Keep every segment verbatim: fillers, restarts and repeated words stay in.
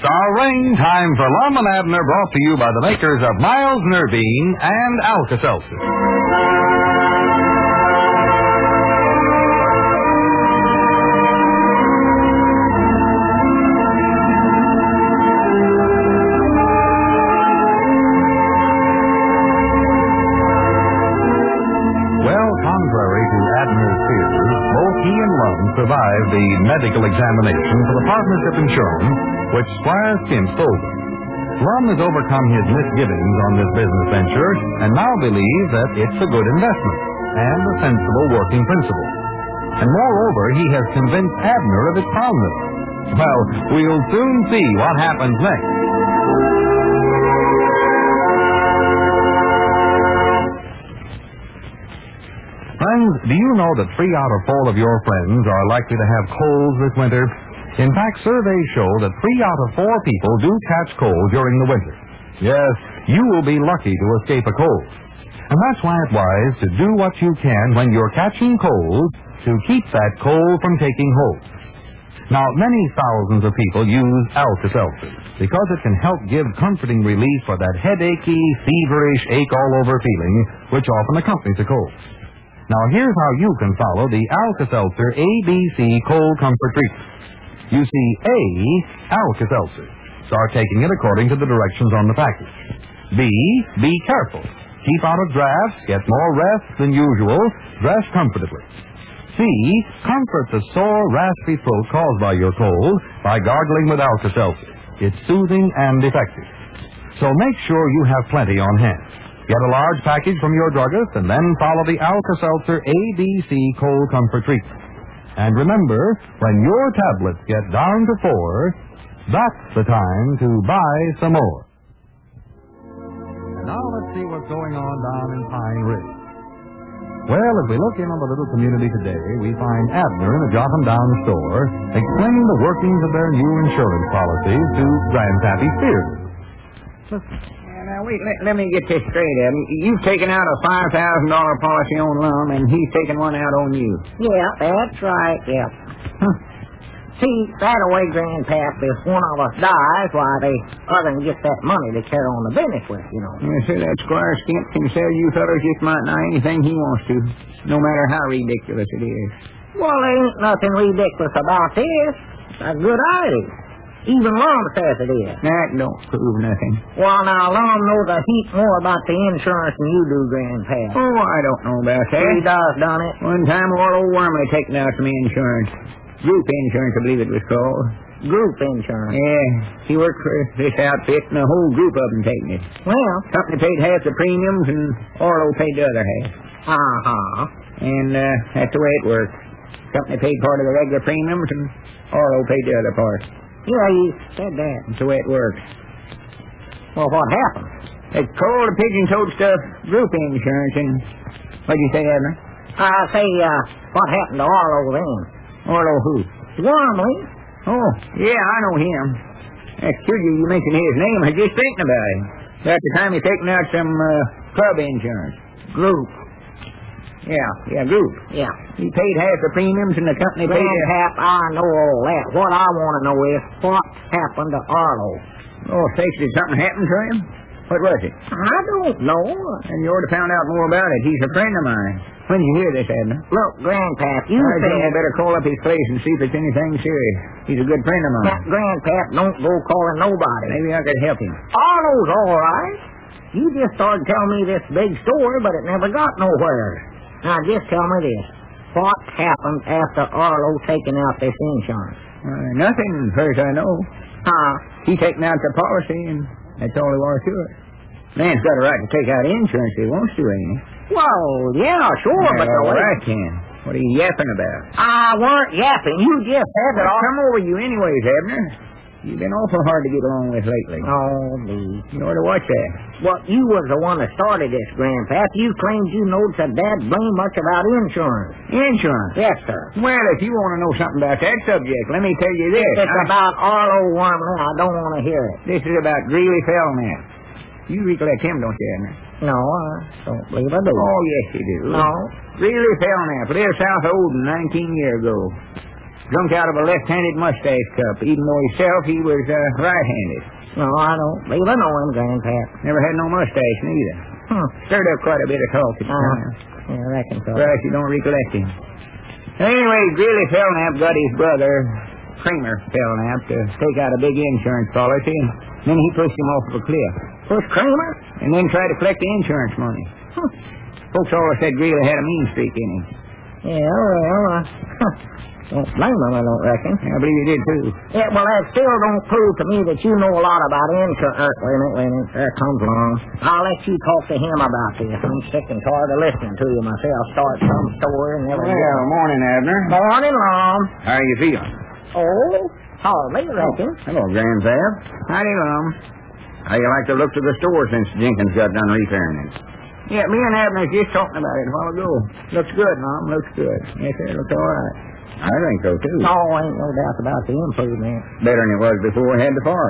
Starring Time for Lum and Abner, brought to you by the makers of Miles Nervine and Alka-Seltzer. Well, contrary to Abner's fears, both he and Lum survived the medical examination for the partnership insurance which Squire Skimp sold them. Lum has overcome his misgivings on this business venture and now believes that it's a good investment and a sensible working principle. And moreover, he has convinced Abner of its soundness. Well, we'll soon see what happens next. Friends, do you know that three out of four of your friends are likely to have colds this winter? In fact, surveys show that three out of four people do catch cold during the winter. Yes, you will be lucky to escape a cold. And that's why it's wise to do what you can when you're catching cold to keep that cold from taking hold. Now, many thousands of people use Alka-Seltzer because it can help give comforting relief for that headachy, feverish, ache-all-over feeling which often accompanies a cold. Now, here's how you can follow the Alka-Seltzer A B C Cold Comfort Treatment. You see, A, Alka-Seltzer. Start taking it according to the directions on the package. B, be careful. Keep out of drafts, get more rest than usual, dress comfortably. C, comfort the sore, raspy throat caused by your cold by gargling with Alka-Seltzer. It's soothing and effective. So make sure you have plenty on hand. Get a large package from your druggist and then follow the Alka-Seltzer A B C Cold Comfort Treatment. And remember, when your tablets get down to four, that's the time to buy some more. And now let's see what's going on down in Pine Ridge. Well, as we look in on the little community today, we find Abner in a Jotham-Down store explaining the workings of their new insurance policies to Grandpappy Spears. Now, wait, let, let me get this straight, Evan. You've taken out a five thousand dollars policy on Lum, and he's taken one out on you. Yeah, that's right, yeah. See, that way, Grandpap, if one of us dies, why, the other can get that money to carry on the business with, you know. You see, that Squire Skimp can sell you fellows just might not anything he wants to, no matter how ridiculous it is. Well, there ain't nothing ridiculous about this. It's a good idea. Even Lum says it is. That don't prove nothing. Well, now, Lum knows a heap more about the insurance than you do, Grandpa. Oh, I don't know about that. He does, done it. One time, old Wormley taken out some insurance. Group insurance, I believe it was called. Group insurance? Yeah. He worked for this outfit, and a whole group of them taking it. Well? Company paid half the premiums, and Orlo paid the other half. Uh-huh. And uh, that's the way it worked. Company paid part of the regular premiums, and Orlo paid the other part. Yeah, you said that. That's the way it works. Well, what happened? They called the pigeon-toed stuff group insurance, and what'd you say, Abner? I say, uh, what happened to Arlo then? Orlo who? Wormley. Oh, yeah, I know him. That's curious you mentioned his name. I was just thinking about him. At the time he's taking out some uh, club insurance. Group. Yeah, yeah, group. Yeah. He paid half the premiums and the company paid... Grandpap, I know all that. What I want to know is what happened to Arlo. Oh, sakes, did something happen to him? What was it? I don't know. And you ought to find out more about it. He's a friend of mine. When did you hear this, Abner? Look, Grandpap, you I said... think I better call up his place and see if it's anything serious. He's a good friend of mine. Now, Grandpap, don't go calling nobody. Maybe I could help him. Arlo's all right. You just started telling me this big story, but it never got nowhere. Now, just tell me this. What happened after Arlo taking out this insurance? Uh, nothing, as far as I know. Huh? He taken out the policy, and that's all there was to it. Man's got a right to take out insurance if he wants to, ain't he? Well, yeah, sure, yeah, but the all way... right, then. What are you yapping about? I weren't yapping. You just had it I'll all... come over you anyways, Abner. You've been awful hard to get along with lately. Oh, me. You ought to watch that. Well, you was the one that started this, Grandpap. You claimed you knowed so dad blame much about insurance. Insurance? Yes, sir. Well, if you want to know something about that subject, let me tell you this. It's I... about Arlo Wormley. I don't want to hear it. This is about Greeley Fellnap. You recollect him, don't you, Abner? No, I don't believe I do. Oh, yes, you do. No. Greeley Fellnap lived south of Odin nineteen years ago. drunk out of a left-handed mustache cup, even though himself he was uh, right-handed. No, I don't believe I know him, Grandpap. Never had no mustache, neither. Hmm. Stirred up quite a bit of talk at Uh, times. yeah, I reckon so. Perhaps you don't recollect him. Anyway, Greeley Belknap got his brother, Kramer Belknap, to take out a big insurance policy, and then he pushed him off of a cliff. Push Kramer? And then tried to collect the insurance money. Huh. Folks always said Greeley had a mean streak in him. Yeah, well, uh, don't blame him, I don't reckon. I believe he did, too. Yeah, well, that still don't prove to me that you know a lot about insurance. Uh, wait a minute, wait a minute. There comes along. I'll let you talk to him about this. I'm sick and tired of listening to you myself. Start some story and never get Well, morning, Abner. Morning, Lom. How are you feeling? Oh, hardly, reckon. Hello, Grandpap. Howdy, Lum. How you like the looks of the store since Jenkins got done repairing it? Yeah, me and Abner was just talking about it a while ago. Looks good, Mom. Looks good. Yes, sir. Looks all right. I think so, too. Oh, ain't no doubt about the improvement. Better than it was before we had the fire.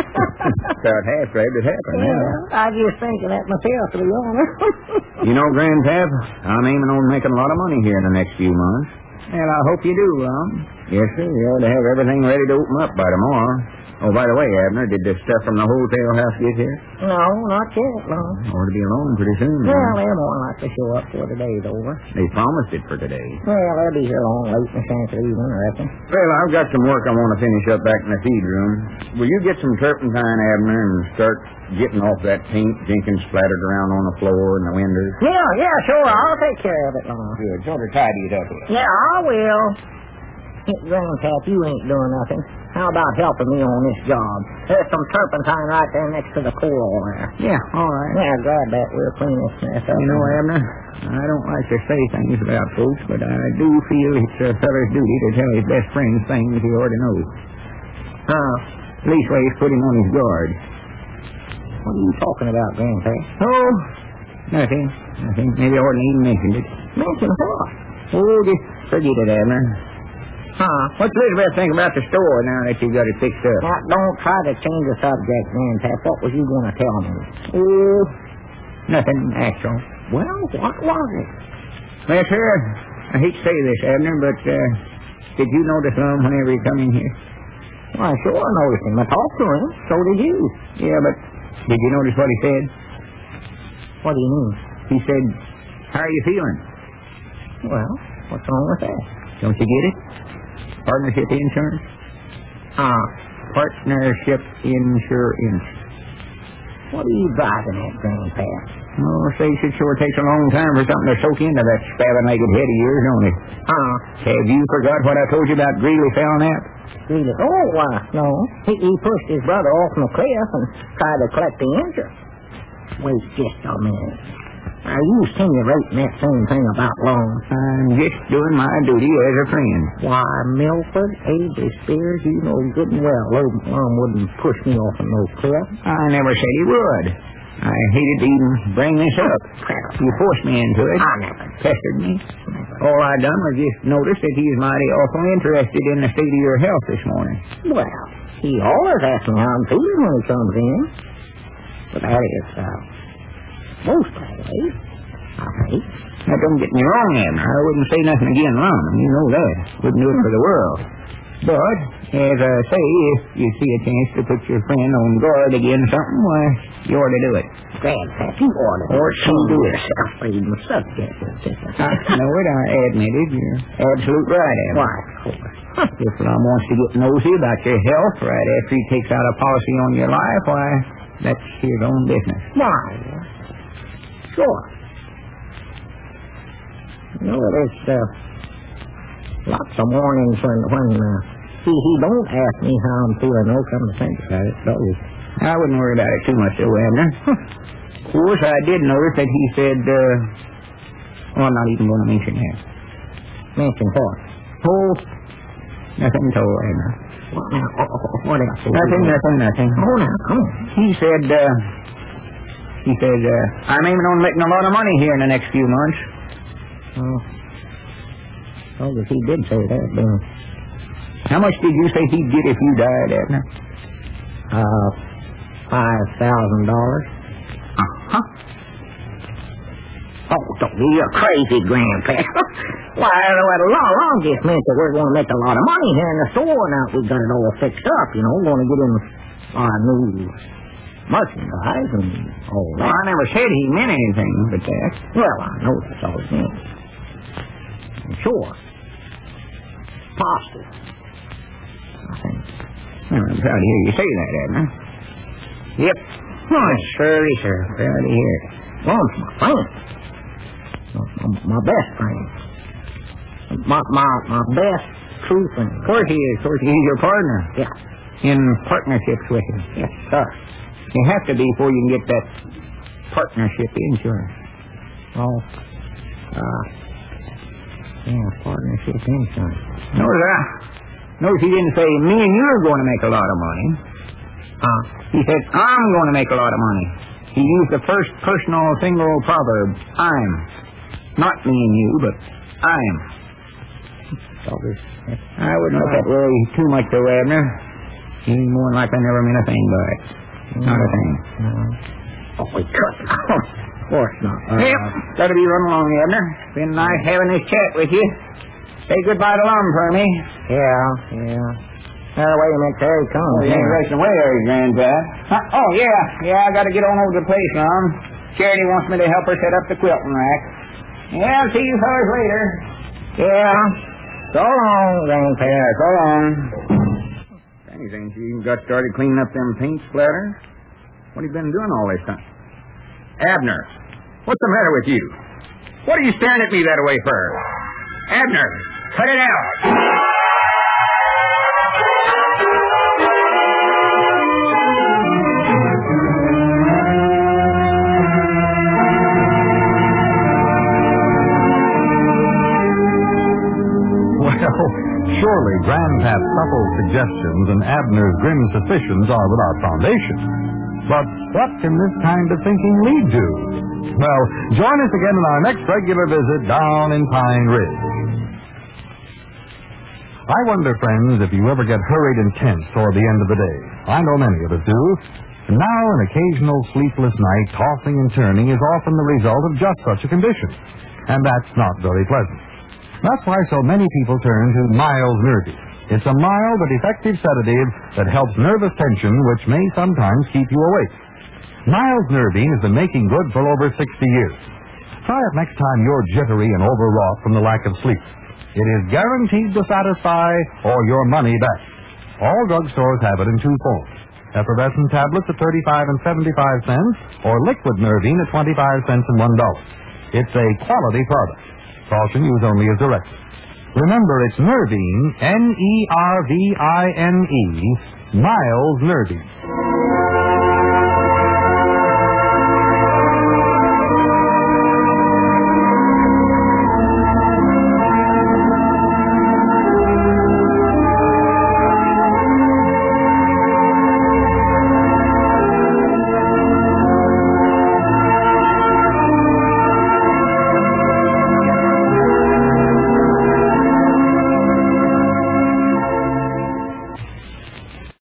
About half afraid it happened Yeah, now. I just thinking that myself, to be honest. You know, Grandpap, I'm aiming on making a lot of money here in the next few months. Well, I hope you do, Lum. Yes, sir. You ought to have everything ready to open up by tomorrow. Oh, by the way, Abner, did this stuff from the hotel house get here? No, not yet, Lom. Ought to be along pretty soon. Well, huh? they're more likely to show up before the day's over. They promised it for today. Well, they'll be here long late in the chance of evening, I reckon. Well, I've got some work I want to finish up back in the feed room. Will you get some turpentine, Abner, and start getting off that paint Jenkins splattered around on the floor and the windows? Yeah, yeah, sure. I'll take care of it, Lom. Good. Sort of tidy it up. Yeah, I will. Hey, Grandpap, you ain't doing nothing. How about helping me on this job? There's some turpentine right there next to the coal there. Yeah, all right. Yeah, grab that. We'll clean this mess up. You know, Abner, I don't like to say things about folks, but I do feel it's a feller's duty to tell his best friends things he already knows. Huh? Leastways, put him on his guard. What are you talking about, Grandpap? Oh, nothing. Nothing. Maybe I oughtn't even mentioned it. Mention what? Oh, just forget it, Abner. Huh? What's Elizabeth think about the store now that you got it fixed up? Now, don't try to change the subject, Grandpap. What was you going to tell me? Oh, nothing actual. Well, what was it? Well, sir, I hate to say this, Abner, but uh, did you notice him whenever he come in here? Why, sure, I noticed him. I talked to him. So did you. Yeah, but did you notice what he said? What do you mean? He said, how are you feeling? Well, what's wrong with that? Don't you get it? Partnership insurance? Ah, Partnership insurance. what are you driving at, Grandpap? Oh, say, it sure takes a long time for something to soak into that spavinate head of yours, don't it? Ah, Have you forgot what I told you about Greeley Belknap? really? Oh, why, no. He, he pushed his brother off from the cliff and tried to collect the insurance. Wait just a minute. Are you insinuating that same thing about loan? I'm just doing my duty as a friend. Why, Milford, Avery Spears, you know good and well Lom wouldn't push me off of no cliff. I never said he would. I hated to even bring this up. You forced me into it. I never Pestered me. Never. All I done was just notice that he's mighty awful interested in the state of your health this morning. Well, he always asks me how I'm feeling when he comes in. But that is, uh, most that way, I think. Now, don't get me wrong, Abner. I wouldn't say nothing again Lum. You know that. Wouldn't do it for the world. But, as I say, if you see a chance to put your friend on guard against something, why, you ought to do it. Grandpap, you ought to Or she do it. yourself reading the subject of this. I know it. I admit it. You're absolute right, Abner. Why, of course. If Lum wants to get nosy about your health right after he takes out a policy on your life, why, that's his own business. Why? Sure. You know, there's uh, lots of mornings when, when uh, he, he don't ask me how I'm feeling. No, come to think about it, so I wouldn't worry about it too much, though, Abner. Of course, I did notice that he said, uh, well, I'm not even going to mention that. mention what? Oh, nothing at all, Abner. What now? Oh, oh, oh, what else? Nothing, nothing, nothing. Oh, now, come on. He said, uh, he said, uh, I'm aiming on making a lot of money here in the next few months. Oh, oh, if he did say that, then, How much did you say he'd get if you died, Abner? uh, five thousand dollars. Uh-huh. Oh, don't be a crazy, Grandpa. Why, that long, long just meant that we're going to make a lot of money here in the store now that we've got it all fixed up, you know. We're going to get in our new merchandise and all that. Well, I never said he meant anything but that. Well, I know that's all it means. Sure. Positive. I think. Well, I'm proud to hear you say that, Abner. Yep. Oh, surely, sir. Proud to hear it. Well, it's my friend. My, my best friend. My, my, my best true friend. Of course he is. Of course he's your partner. Yeah. In partnerships with him. Yes, sir. You have to be before you can get that partnership insurance. Oh. Uh, yeah, partnership insurance. Notice, uh, notice he didn't say, me and you are going to make a lot of money. Uh, he said, I'm going to make a lot of money. He used the first personal single proverb, I'm. Not me and you, but I'm. I wouldn't look that way too much, though, Abner. He more than likely never meant a thing by it. Not a thing. No. Oh, we could. Of course not. Uh, yep. Gotta be running along, Abner. Been nice having this chat with you. Say goodbye to Lum for me. Yeah, yeah. Now, wait a minute, there he comes. Oh, he ain't racing away there, Granddad. Huh? Oh, yeah. Yeah, I gotta get on over to the place, Lum. Charity wants me to help her set up the quilting rack. Yeah, I'll see you fellas later. Yeah. So long, Grandpa. Yeah, so long. Anything, you got started cleaning up them paint splatters? What have you been doing all this time? Abner, what's the matter with you? What are you staring at me that way for? Abner, cut it out. Surely Grandpap's subtle suggestions and Abner's grim suspicions are without foundation. But what can this kind of thinking lead to? Well, join us again in our next regular visit down in Pine Ridge. I wonder, friends, if you ever get hurried and tense toward the end of the day. I know many of us do. And now an occasional sleepless night, tossing and turning, is often the result of just such a condition. And that's not very pleasant. That's why so many people turn to Miles Nervine. It's a mild but effective sedative that helps nervous tension, which may sometimes keep you awake. Miles Nervine has been making good for over sixty years. Try it next time you're jittery and overwrought from the lack of sleep. It is guaranteed to satisfy or your money back. All drugstores have it in two forms. Effervescent tablets at thirty-five and seventy-five cents, or liquid Nervine at twenty-five cents and one dollar. It's a quality product. Caution, use only as directed. Remember, it's Nervine, N E R V I N E, Miles Nervine.